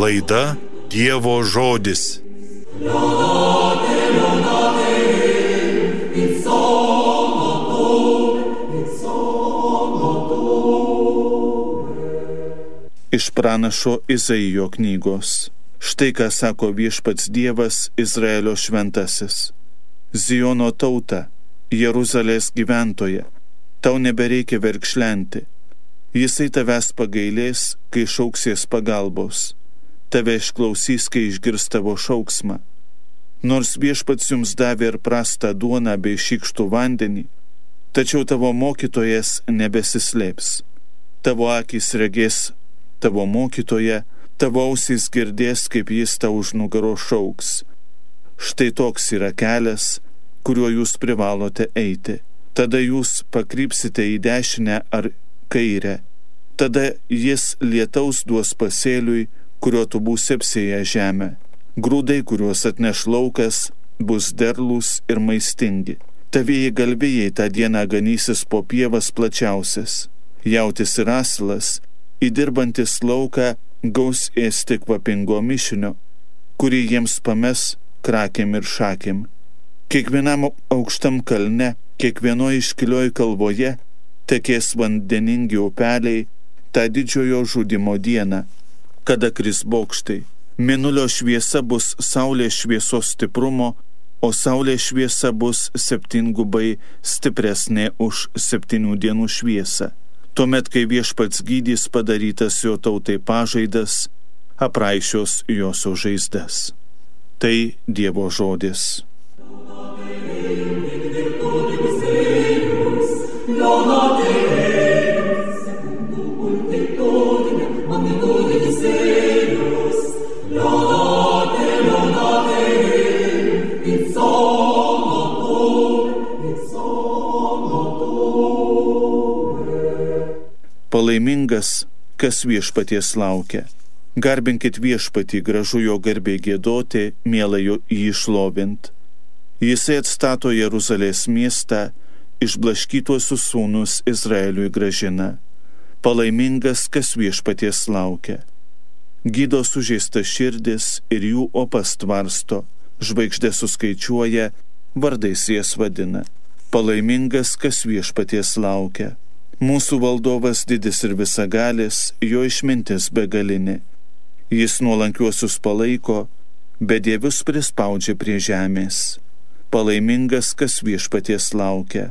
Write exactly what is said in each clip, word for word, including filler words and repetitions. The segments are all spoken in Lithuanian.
Laida Dievo žodis. Iš pranašo Izaijo knygos. Štai ką sako viešpats Dievas, Izraelio šventasis. Ziono tauta, Jeruzalės gyventoja, tau nebereikia verkšlenti. Jisai tavęs pagailės, kai šauksies pagalbos. Tave išklausys, kai išgirs tavo šauksmą. Nors viešpats jums davė ir prastą duoną bei šykštų vandenį, tačiau tavo mokytojas nebesislėps. Tavo akys regės tavo mokytoją, tavo ausys girdės, kaip jis tau už nugaro šauks. Štai toks yra kelias, kuriuo jūs privalote eiti. Tada jūs pakrypsite į dešinę ar kairę. Tada jis lietaus duos pasėliui, kurio tu būsi apsėję žemę. Grūdai, kuriuos atneš laukas, bus derlūs ir maistingi. Tavieji galvijai tą dieną ganysis po pievas plačiausias. Jautis ir asilas, įdirbantis lauką, gaus ėsti kvapingo mišinio, kurį jiems pames krakėm ir šakėm. Kiekvienam aukštam kalne, kiekvienoje iškilioje kalvoje tekės vandeningi upeliai tą didžiojo žudimo dieną, kada kris bokštai. Mėnulio šviesa bus saulės šviesos stiprumo, o saulės šviesa bus septyngubai stipresnė už septynių dienų šviesą. Tuomet, kai viešpats gydys padarytas jo tautai pažaidas, apraišios jos žaizdas. Tai Dievo žodis. Palaimingas, kas viešpaties laukia. Garbinkit viešpatį, gražu jo garbei giedoti, miela jo jį šlovint. Jisai atstato Jeruzalės miestą, išblaškytuosius sūnus Izraeliui grąžina. Palaimingas, kas viešpaties laukia. Gydo sužeistas širdis ir jų opas tvarsto, žvaigždės suskaičiuoja, vardais jas vadina. Palaimingas, kas viešpaties laukia. Mūsų valdovas didis ir visagalis, jo išmintis begalinė. Jis nuolankiuosius palaiko, bedievius prispaudžia prie žemės. Palaimingas, kas viešpaties laukia.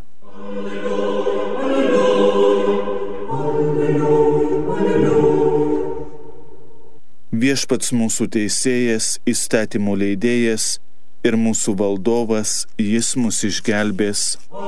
Viešpats mūsų teisėjas, įstatymų leidėjas ir mūsų valdovas, jis mus išgelbės.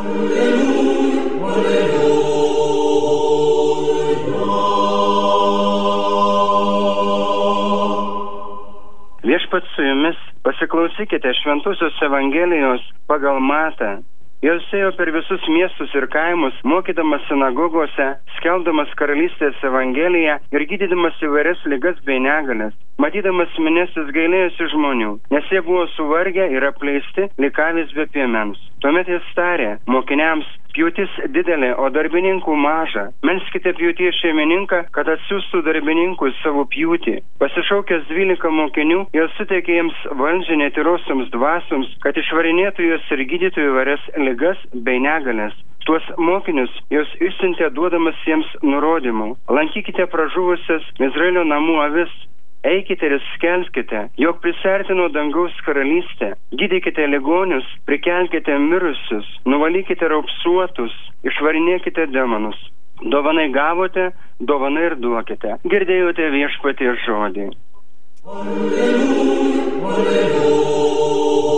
Viešpats su jumis, pasiklausykite šventosios Evangelijos pagal Matą. Jis ėjo per visus miestus ir kaimus, mokydamas sinagogose, skelbdamas karalystės Evangeliją ir gydydamas įvairias ligas bei negalias. Matydamas minias jis gailėjosi žmonių, nes jie buvo suvargę ir apleisti, lyg avys be piemens. Tuomet jis tarė mokiniams: pjūtis didelė, o darbininkų maža. Melskite pjūties šeimininką, kad atsiųstų darbininkų savo pjūtį. Pasišaukęs dvylika mokinių, jis suteikė jiems valdžią netyrosioms dvasioms, kad išvarinėtų juos ir gydytų įvairias ligas bei negalias. Tuos mokinius jos išsiuntė duodamas jiems nurodymų: lankykite pražuvusias Izraelio namų avis. Eikite ir skelbkite, jog prisertino dangaus karalystė. Gydykite ligonius, prikelkite mirusius, nuvalykite raupsuotus, išvarinėkite demonus. Dovanai gavote, dovanai ir duokite. Girdėjote viešpaties žodį. Alleluja, alleluja.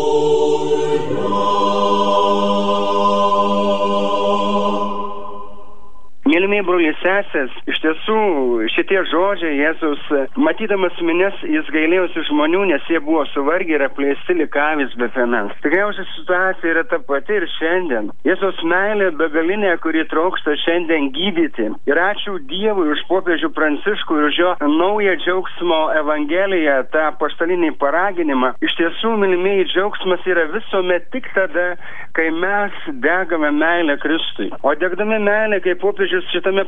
Mėlymiai broliai sesės, iš tiesų šitie žodžiai Jėzus, matydamas minias, jis gailėjosi žmonių, nes jie buvo suvargę ir apleisti lyg avys be piemens. Tikriausiai situacija yra ta pati ir šiandien. Jėzus meilė begalinė, kuri trokšta šiandien gydyti. Ir ačiū Dievui už popiežių Pranciškų ir už jo naują džiaugsmo evangeliją, tą apaštalinį paraginimą. Iš tiesų, mylimieji, džiaugsmas yra visuomet tik tada, kai mes degame meilę Kristui. O degdami meilę, kaip popiežius šitame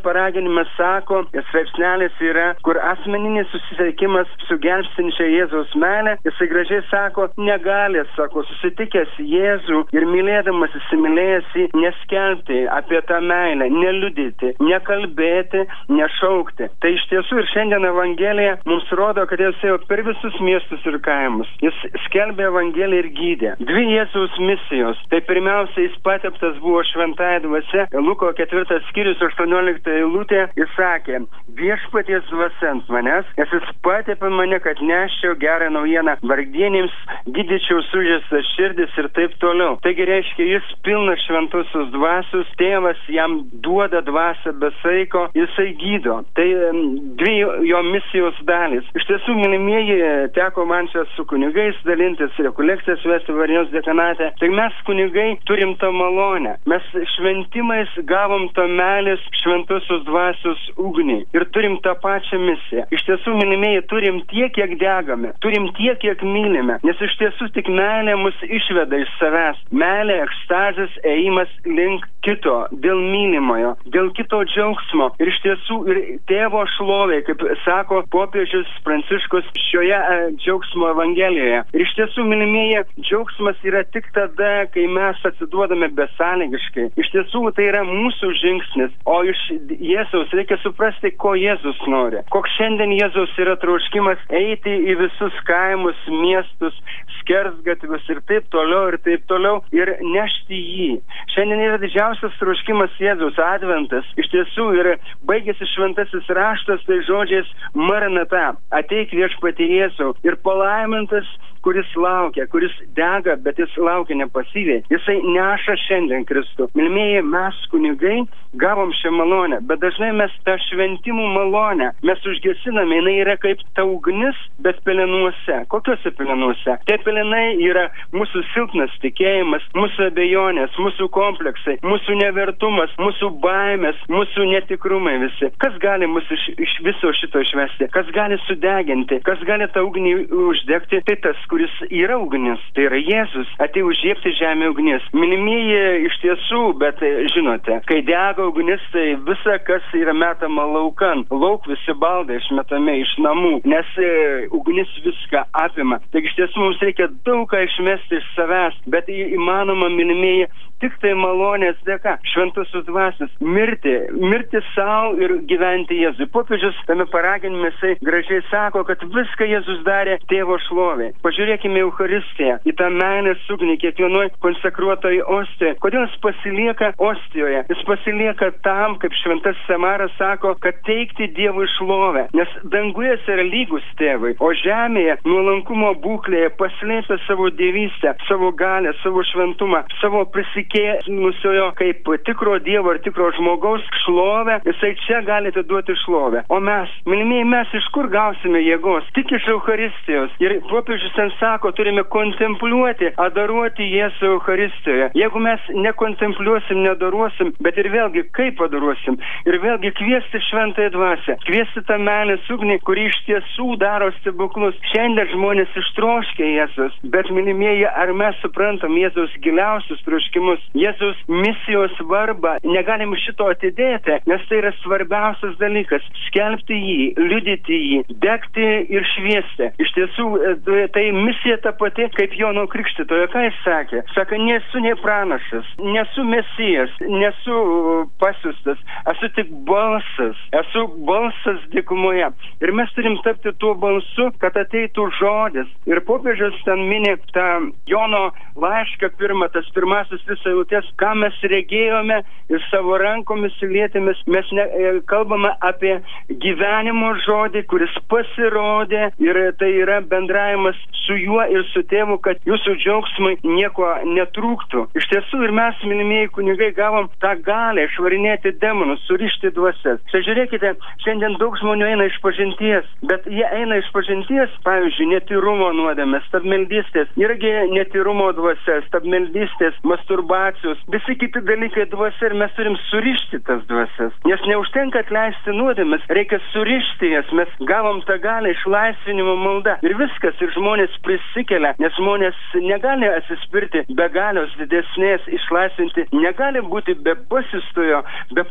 paraginime sako, straipsnelis yra, kur asmeninis susisiekimas su gelbstinčia Jėzaus meile, jisai gražiai sako, negali, sako, susitikęs Jėzų ir mylėdamas įsimylėjęs jį, neskelbti apie tą meilę, neliudyti, nekalbėti, nešaukti. Tai iš tiesų ir šiandien Evangelija mums rodo, kad jis ėjo per visus miestus ir kaimus. Jis skelbė Evangeliją ir gydė. Dvi Jėzaus misijos. Tai pirmiausia, jis pateptas buvo šventąja dvasia. Luko ketvirtas skyrius aštuoniolikta eilutė. Jis sakė, viešpaties dvasia ant manęs, nes jis patepė mane, kad neščiau gerą naujieną vargdienėms, gydyčiau sužeistas širdis ir taip toliau. Taigi reiškia, jis pilnas šventosios dvasios, tėvas jam duoda dvasią be saiko, jisai gydo. Tai dvi jo misijos dalis. Iš tiesų, mylimieji, teko man čia su kunigais dalintis, rekolekcijas vesti Varėnos dekanate. Tai mes kunigai turim tą malonę. Mes šventimais gavom tą meilės šventosios dvasios ugnį ir turim tą pačią misiją. Iš tiesų, mylimieji, turim tiek, kiek degame, turim tiek, kiek mylime, nes iš tiesų tik meilė mus išveda iš savęs. Meilė, ekstazės, ėjimas link kito, dėl mylimojo, dėl kito džiaugsmo. Ir iš tiesų ir tėvo šlovė, kaip sako popiežius Pranciškus šioje e, džiaugsmo Evangelijoje. Ir iš tiesų, mylimieji, džiaugsmas yra tik tada, kai mes atsiduodame besąlygiškai. Iš tiesų, tai yra mūsų žingsnis, o iš Jėzaus reikia suprasti, ko Jėzus nori. Koks šiandien Jėzaus yra troškimas eiti į visus kaimus, miestus, skersgatvius ir taip toliau, ir taip toliau, ir nešti jį. Šiandien yra didžiausias troškimas Jėzaus adventas. Iš tiesų, ir baigėsi šventasis raštas tai žodžiais Maranata, ateik viešpatie Jėzau, ir palaimintas, kuris laukia, kuris dega, bet jis laukia nepasyviai. Jisai neša šiandien Kristų. Mylimieji, mes kunigai gavom šią malonę, bet dažnai mes tą šventimų malonę mes užgesiname, jinai yra kaip ta ugnis, bet pelenuose. Kokiuose pelenuose? Tie pelenai yra mūsų silpnas tikėjimas, mūsų abejonės, mūsų kompleksai, mūsų nevertumas, mūsų baimės, mūsų netikrumai visi. Kas gali mus iš, iš viso šito išvesti? Kas gali sudeginti? Kas gali tą ugnį uždegti? Tai tas, kuris yra ugnis, tai yra Jėzus, atėjo užžiebti žemę ugnis. Mylimieji, iš tiesų, bet žinote, kai dega ugnis, tai visa, kas yra metama laukan, lauk visi baldai išmetami iš namų, nes e, ugnis viską apima. Taigi iš tiesų mums reikia daug ką išmesti iš savęs, bet įmanoma, mylimieji, tik tai malonės dėka, šventosios dvasios, mirti, mirti savo ir gyventi Jėzui. Popiežius tame paraginime jisai gražiai sako, kad viską Jėzus darė tėvo šlovė. Pažiūrėkime Eucharistiją, į tą meilės ugnį kiekvienoj konsekruotoj ostijoje. Kodėl jis pasilieka ostijoje? Jis pasilieka tam, kaip šventas Samaras sako, kad teikti Dievui šlovę, nes danguje yra lygus tėvui, o žemėje nuolankumo būklėje paslėpia savo dievystę, savo galę, savo šventumą, savo prisikėlusiojo kaip tikro Dievo ir tikro žmogaus šlovę, jisai čia gali atiduoti šlovę. O mes, mylimieji, mes iš kur gausime jėgos? Tik iš Eucharistijos. Ir popiežius ten sako, turime kontempliuoti, adoruoti Jėzų Eucharistijoje. Jeigu mes nekontempliuosim, neadoruosim, bet ir vėlgi kaip adoruosim, ir vėlgi kviesti šventąją dvasią, kviesti tą meilės ugnį, kuri iš tiesų daro stebuklus. Šiandien žmonės ištroškia Jėzus, bet mylimieji, ar mes suprantam Jėzaus giliausius troškimus, Jėzaus misijos svarbą? Negalim šito atidėti, nes tai yra svarbiausias dalykas - skelbti jį, liudyti jį, degti ir šviesti. Iš tiesų, tai misija ta pati, kaip Jono Krikštytojo. Ką jis sakė? Sako, nesu nei pranašas, nesu mesijas, nesu pasiustas, esu tik balsas, esu balsas dykumoje. Ir mes turim tapti tuo balsu, kad ateitų žodis. Ir popiežius ten mini tą Jono laišką pirmą, tas pirmasis visą eilutės, ką mes regėjome ir savo rankomis lietėmis. Mes ne, kalbame apie gyvenimo žodį, kuris pasirodė, ir tai yra bendravimas su juo ir su tėvu, kad jūsų džiaugsmai nieko netrūktų. Iš tiesų ir mes, mylimieji kunigai, gavom tą galę išvarinėti demonus, surišti dvasias. Štai žiūrėkite, šiandien daug žmonių eina iš pažinties, bet jie eina iš pažinties, pavyzdžiui, netyrumo nuodėmės, stabmeldystės, irgi netyrumo dvasias, stabmeldystės, masturbacijos, visi kiti dalykai dvasia, ir mes turim surišti tas dvasias. Nes neužtenka atleisti nuodėmes, reikia surišti jas. Mes gavom tą galę išlaisvinimo malda. Ir viskas, ir žmonės prisikelia, nes žmonės negali atsispirti be galios didesnės, išlaisvinti, negali būti be pasistojo, be pasistojo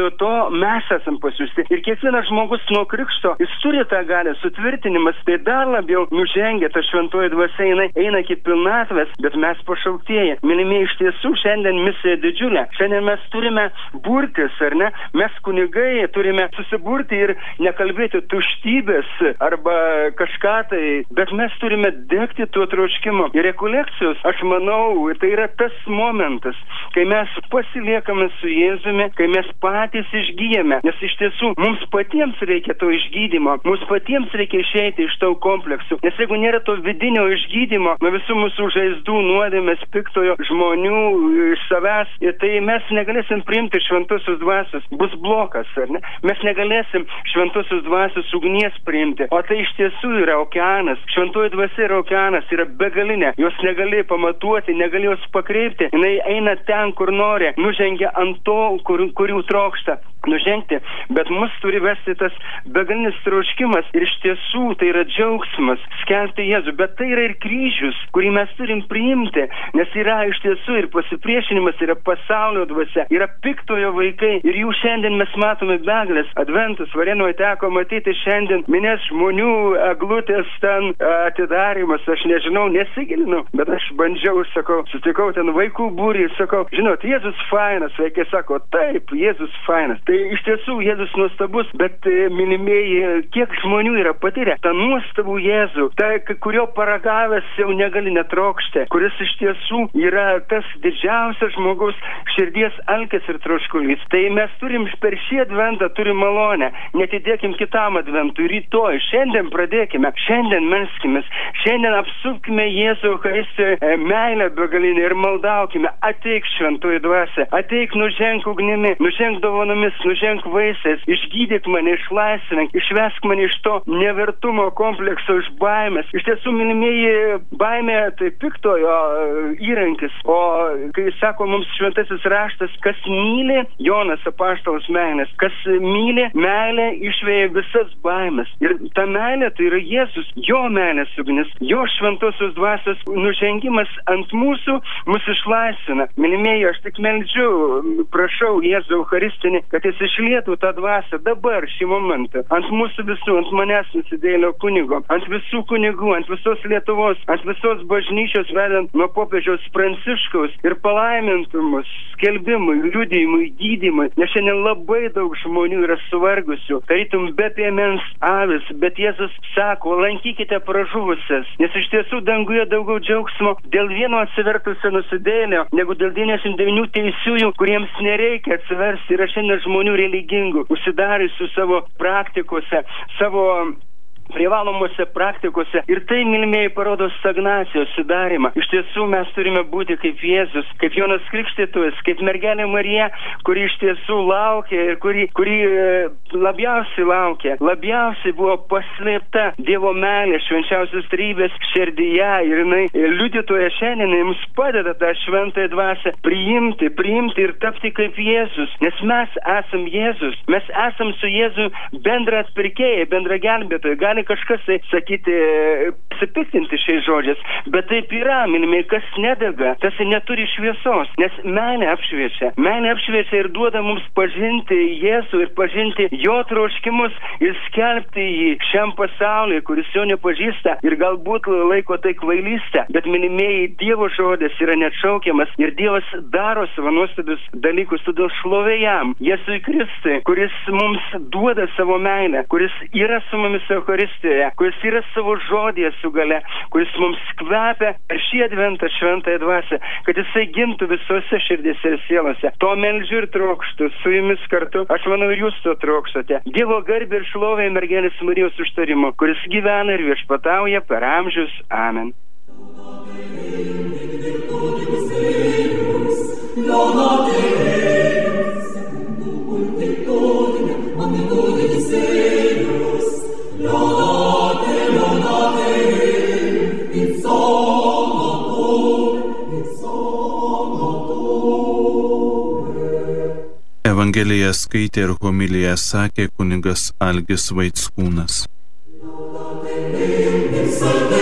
vietojo to mes esam pasiųsti. Ir kiekvienas žmogus nuo krikšto, jis turi tą galę, sutvirtinimas, tai dar labiau nužengia, ta šventoji dvasia eina, eina iki pilnatvės, bet mes pašauktieji. Mylimieji, iš tiesų šiandien misija didžiulė. Šiandien mes turime burtis, ar ne? Mes kunigai turime susiburti ir nekalbėti tuštybės arba kažką tai, bet mes turime degti tuo troškimu. Ir rekolekcijos, aš manau, tai yra tas momentas, kai mes pasiliekame su Jėzumi, kai mes patys išgyjame, nes iš tiesų mums patiems reikia to išgydymo, mums patiems reikia išeiti iš tau kompleksų, nes jeigu nėra to vidinio išgydymo, nuo visų mūsų žaizdų, nuodėmės, piktojo žmonių, iš savęs, ir tai mes negalėsim priimti šventosios dvasios, bus blokas, ar ne? Mes negalėsim šventosios dvasios ugnies priimti, o tai iš tiesų yra okeanas, šventoji dvasia yra okeanas, yra begalinė, jos negali pamatuoti, negali jos pakreipti, jinai eina ten, kur nori, nužengia ant to, kur, kurių trokšta nužengti, bet mus turi vesti tas begalinis troškimas ir iš tiesų tai yra džiaugsmas skelbti Jėzų, bet tai yra ir kryžius, kurį mes turim priimti, nes yra iš tiesų ir pasipriešinimas, yra pasaulio dvasia, yra piktojo vaikai ir jų šiandien mes matome begalės. Adventus Varėnoje teko matyti šiandien minės žmonių, eglutės ten atidarimas, aš nežinau, nesigilinu, bet aš bandžiau, sakau, sutikau ten vaikų būrį, sakau, žinot, Jėzus fainas, vaikai sako, taip, Jėzus fainas. Tai iš tiesų Jėzus nuostabus, bet mylimieji, kiek žmonių yra patyrę tą nuostabų Jėzų, tai, kurio paragavęs jau negali netrokšti, kuris iš tiesų yra tas didžiausias žmogaus širdies alkis ir troškulys. Tai mes turim per šį adventą, turim malonę, netidėkim kitam adventui, rytoj, šiandien pradėkime, šiandien melskimės, šiandien apsupkime Jėzų Eucharistijoje meilę begalinę ir maldaukime, ateik šventoji dvasia, ateik nuženk ugnimi, nuženk dovanomis, nuženk vaisiais, išgydyk mane, išlaisvink, išvesk mane iš to nevertumo komplekso, iš baimės. Iš tiesų, mylimieji, baimė tai piktojo įrankis, o kai sako mums šventasis raštas, kas myli, Jonas apaštalas meilės, kas myli, meilė išveja visas baimės. Ir ta meilė tai yra Jėzus, jo meilės ugnis, jo šventosios dvasios nužengimas ant mūsų mus išlaisvina. Mylimieji, aš tik meldžiu, prašau Jėzų Eucharistinį, kad jis išlietų tą dvasią dabar, šį momentą, ant mūsų visų, ant manęs nusidėlio kunigo, ant visų kunigų, ant visos Lietuvos, ant visos bažnyčios, vedant nuo popiežiaus Pranciškaus ir palaimintų mus skelbimui, liudijimui, gydymui, nes šiandien labai daug žmonių yra suvargusių, tarytum be piemens avis, bet Jėzus sako, lankykite pražuvusias, nes iš tiesų danguje daugiau džiaugsmo dėl vieno atsivertusio nusidėlio, negu dėl devyniasdešimt devynių teisiųjų, kuriems nereikia atsiversti. Yra šiandien žmonių religingų, užsidariusių savo praktikose, savo privalomose praktikose. Ir tai, mylimieji, parodo stagnacijos sudarimą. Iš tiesų mes turime būti kaip Jėzus, kaip Jonas Krikštytojas, kaip mergelė Marija, kuri iš tiesų laukia ir kuri, kuri labiausiai laukia, labiausiai buvo paslėpta Dievo meilė švenčiausios trybės širdyje ir jinai liudytoja šiandien mums padeda tą šventąją dvasią priimti, priimti ir tapti kaip Jėzus, nes mes esam Jėzus, mes esam su Jėzu bendra atpirkėjai, bendra gelbėtojai. Gali kažkas tai sakyti, pasipiktinti šiais žodžiais, bet taip yra, mylimieji, kas nedega, tas neturi šviesos, nes meilė apšviečia, meilė apšviečia ir duoda mums pažinti Jėzų ir pažinti jo troškimus ir skelbti jį šiam pasauliui, kuris jo nepažįsta ir galbūt laiko tai kvailystę, bet mylimieji, Dievo žodis yra neatšaukiamas ir Dievas daro savo nuostabius dalykus, todėl šlovė jam, Jėzui Kristui, kuris mums duoda savo meilę, kuris yra su mumis Eucharistijoje, kuris yra savo žodėje su gale, kuris mums kvepia per šį adventą šventąją dvasią, kad jisai gimtų visose širdėse ir sielose. To meldžiu ir trokštu su jumis kartu. Aš manau, ir jūs to trokštate. Dievo garbė ir šlovė mergelės Marijos užtarimo, kuris gyvena ir viešpatauja per amžius. Amen. Evangeliją skaitė ir homiliją sakė kunigas Algis Vaickūnas. Salve